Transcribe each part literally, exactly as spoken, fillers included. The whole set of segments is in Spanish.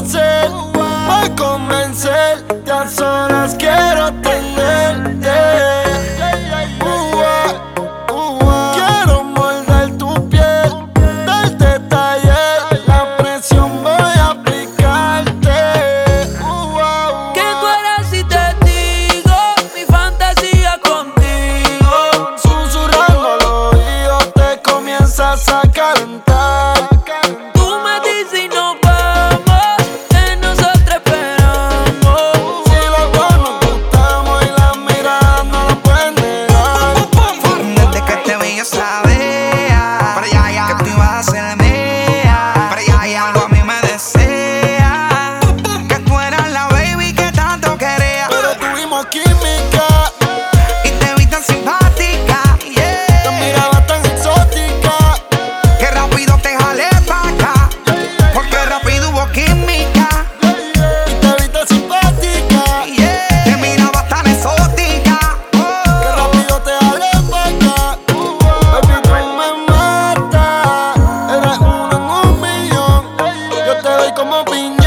hacer para convencerte? A solas quiero tenerte. Uh, uh, quiero morder tu piel, darte detalle, la presión voy a aplicarte. Uh, uh, ¿Qué tú harás si te digo mi fantasía contigo? Susurrando al oído te comienzas a calentar. Tú me dices y nos vamos, que nosotros esperamos. Si los dos nos gustamos y las miradas no lo pueden negar. Desde que te vi yo sabía para allá, ya, que tú ibas a ser mía. Para allá, ya, tú a mí me deseas, que tú eras la baby que tanto quería. Pero tuvimos química Y te vi tan simpática, yeah. te miraba tan exótica. Que rápido te jalé pa' acá, porque rápido hubo química, Y te viste simpática, yeah. Te miraba tan exótica, que oh. rápido te jalé pa' acá. Baby, tú me matas, eres uno en un millón. Yo te doy como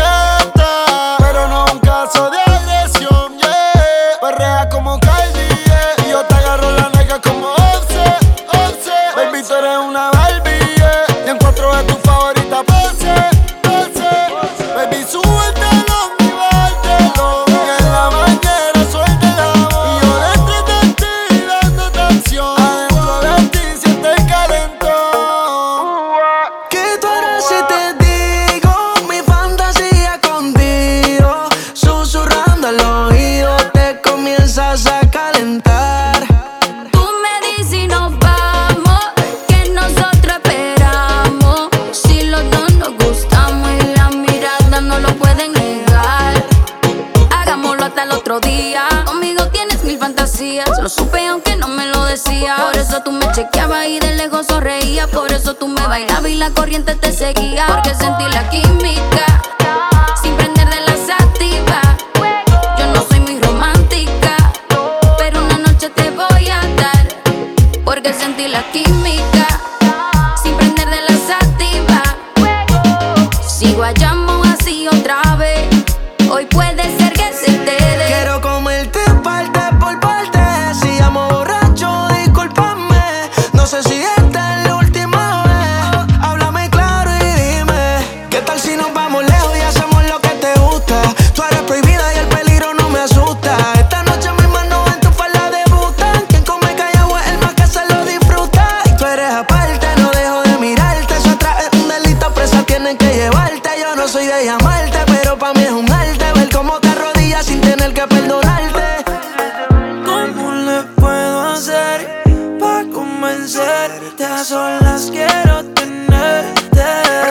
piñata, pero no un caso de agresión, yeah. Perrea como Cardi, yeah. Y yo te agarro la nalga como Offset, Offset. Baby, tú eres una Barbie, yeah. Y en cuatro de tu favorita pose, pose. Baby, súbetelo y bártelo. Y en la bañera suéltela. Y yo dentro de ti dándote acción. Adentro de ti siente el calentón. ¿Qué tú harás si te digo mi fantasía contigo? Susurrando al oído te comienzas a calentar. Tú me dices y nos vamos, que nosotros esperamos. Si los dos nos gustamos y las miradas no lo pueden negar. Hagámoslo hasta el otro día. Conmigo tienes mil fantasías, lo supe aunque no me lo decías. Por eso tú me chequeabas y de lejos sonreías. Por eso tú me bailabas y la corriente te seguía. Porque sentí la química sin prender de la sativa. Yo no soy muy romántica, pero una noche te voy a dar. Porque sentí la química sin prender de la sativa. Si guayamos así otra vez, hoy puede ser que se te dé. Quiero comerte parte por parte. Si llamo borracho, discúlpame. No sé si esta es la última vez. Háblame claro y dime, ¿qué tal si nos vamos lejos y hacemos lo que te gusta? Tú eres prohibida y el peligro no me asusta. Esta noche mis manos en tu falda debutan. Quien come callado es el más que se lo disfruta. Y tú eres aparte, no dejo de mirarte. Eso atrás es un delito, presa tienen que llevarte. Yo no soy de llamarte, pero pa' mí es un arte ver cómo te arrodillas sin tener que perdonarte. ¿Cómo le puedo hacer pa' convencerte? A solas quiero tenerte.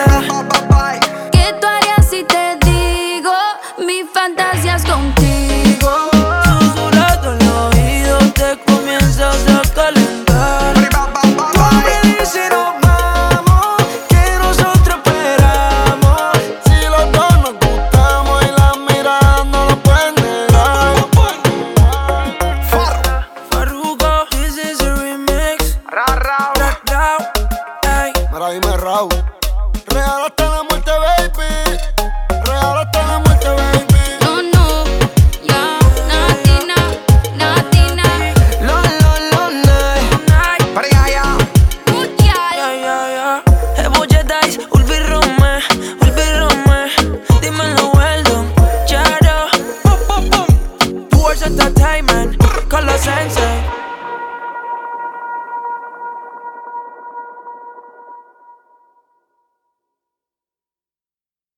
¿Qué tú harías si te digo mis fantasías contigo? Susurrando al oído te comienzas a calentar. Tú me dices y nos vamos, que nosotros esperamos. Si los dos nos gustamos y las miradas no lo pueden negar. Farruko, this is a remix. Ra, ra, Ra, ra, ay. Mira, dime Raúl. Real hasta la muerte, baby. Real hasta la muerte, baby. No, no, ya, Natina, Natina. Lo, lo, lo, night. para allá, ya,